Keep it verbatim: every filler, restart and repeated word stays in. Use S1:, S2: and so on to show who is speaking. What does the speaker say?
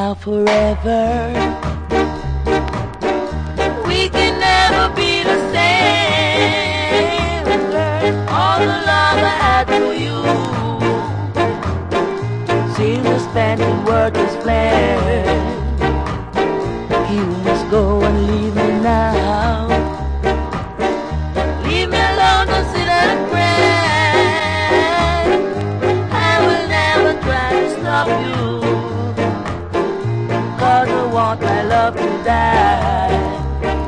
S1: now forever. We can never be the same. All the love I had for you seems to spend in wordless flame. You